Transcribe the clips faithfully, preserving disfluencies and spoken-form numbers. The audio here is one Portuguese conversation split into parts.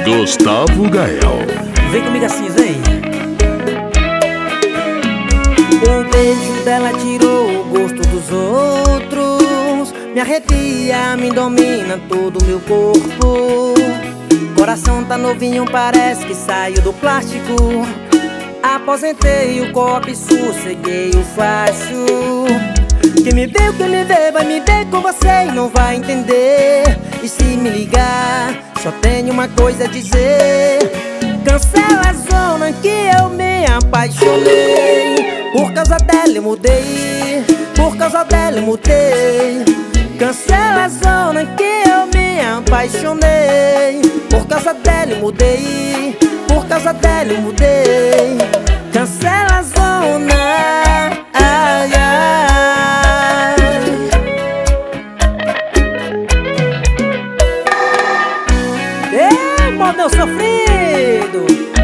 Gustavo Gael. Vem comigo assim, vem. O beijo dela tirou o gosto dos outros, me arrepia, me domina todo o meu corpo. Coração tá novinho, parece que saiu do plástico. Aposentei o copo e sosseguei o facho. Quem me vê, quem me vê, vai me ver com você e não vai entender. E se me ligar, só tenho uma coisa a dizer: cancela a zona que eu me apaixonei. Por causa dela eu mudei, por causa dela eu mudei. Cancela a zona que eu me apaixonei. Por causa dela eu mudei, por causa dela eu mudei. Cancela a zona, ai, ai. Ei, modelo sofrido.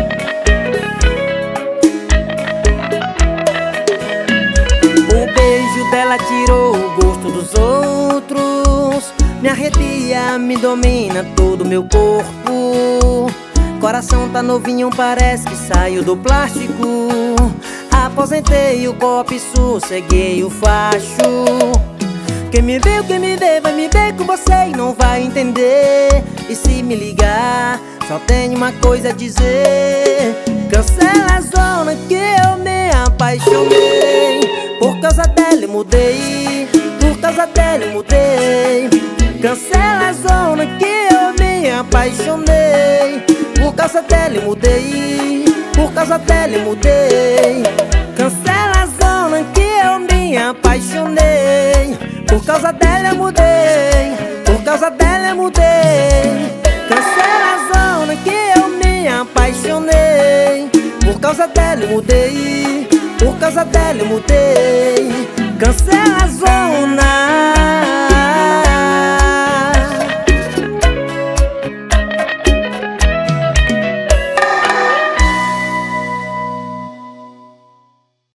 O beijo dela tirou o gosto dos outros, me arrepia, me domina todo o meu corpo. Coração tá novinho, parece que saiu do plástico. Aposentei o copo e sosseguei o facho. Quem me vê, quem me vê, vai me ver com você e não vai entender. E se me ligar, só tenho uma coisa a dizer: cancela a zona que eu me apaixonei. Por causa dela eu mudei, por causa dela eu mudei. Cancela a zona que eu me apaixonei. Por causa dela eu mudei, por causa dela eu mudei. Cancela a zona que eu me apaixonei. Por causa dela eu mudei, por causa dela eu mudei. Cancela a zona que eu me apaixonei. Por causa dela eu mudei, por causa dela eu mudei. Cancela a zona.